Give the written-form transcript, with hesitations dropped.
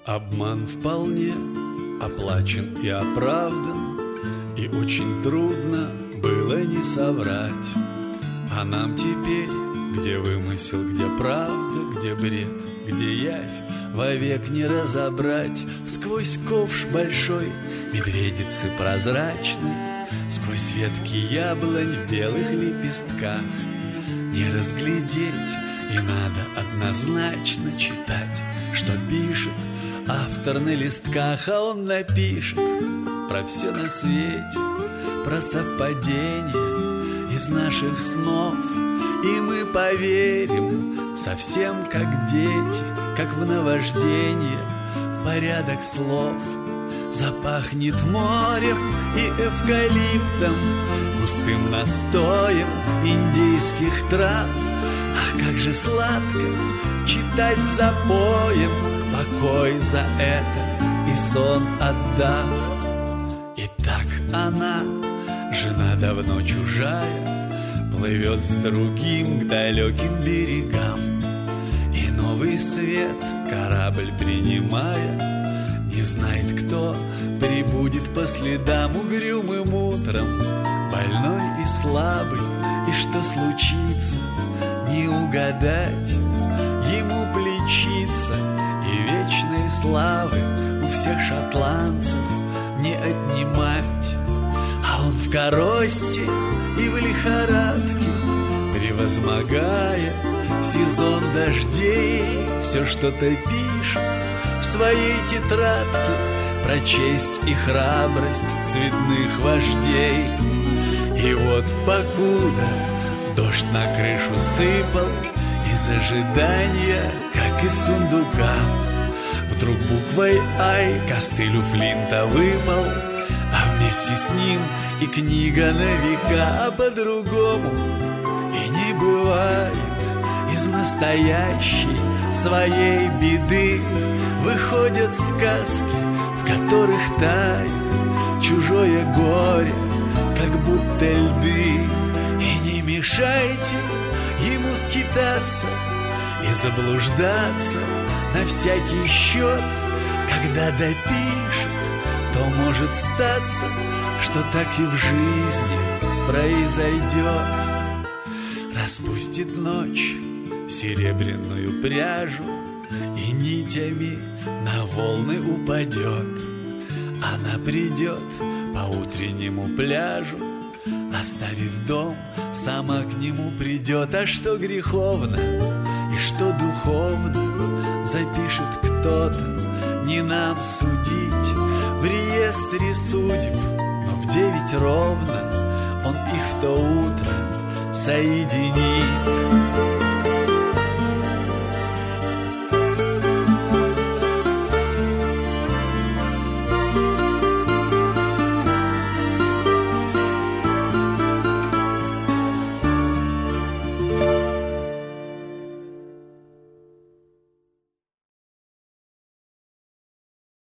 Обман вполне оплачен и оправдан, и очень трудно было не соврать. А нам теперь, где вымысел, где правда, где бред, где явь, вовек не разобрать. Сквозь ковш большой медведицы прозрачной, сквозь ветки яблонь в белых лепестках не разглядеть, и надо однозначно читать, что пишет автор на листках. А он напишет про все на свете, про совпадения из наших снов. И мы поверим совсем как дети, как в наваждение, в порядок слов. Запахнет морем и эвкалиптом, густым настоем индийских трав. Ах, как же сладко читать запоем, покой за это и сон отдав. И так она, жена давно чужая, плывет с другим к далеким берегам. И новый свет корабль принимая, не знает, кто прибудет по следам угрюмым утром, больной и слабый. И что случится, не угадать. Ему плечится, и вечной славы у всех шотландцев не отнимать. А он в коросте и в лихорадке, превозмогая сезон дождей, все что-то пишет в своей тетрадке про честь и храбрость цветных вождей. И вот покуда дождь на крышу сыпал, из ожидания, как из сундука, вдруг буквой «Ай» костыль у Флинта выпал, а вместе с ним и книга на века. А по-другому и не бывает. Из настоящей своей беды выходят сказки, в которых тает чужое горе, как будто льды. И не мешайте ему скитаться и заблуждаться на всякий счет. Когда допишет, то может статься, что так и в жизни произойдет. Распустит ночь серебряную пряжу и нитями на волны упадет. Она придет по утреннему пляжу, оставив дом, сама к нему придет. А что греховно и что духовно, запишет кто-то, не нам судить. В реестре судеб, но в 9 ровно он их в то утро соединит.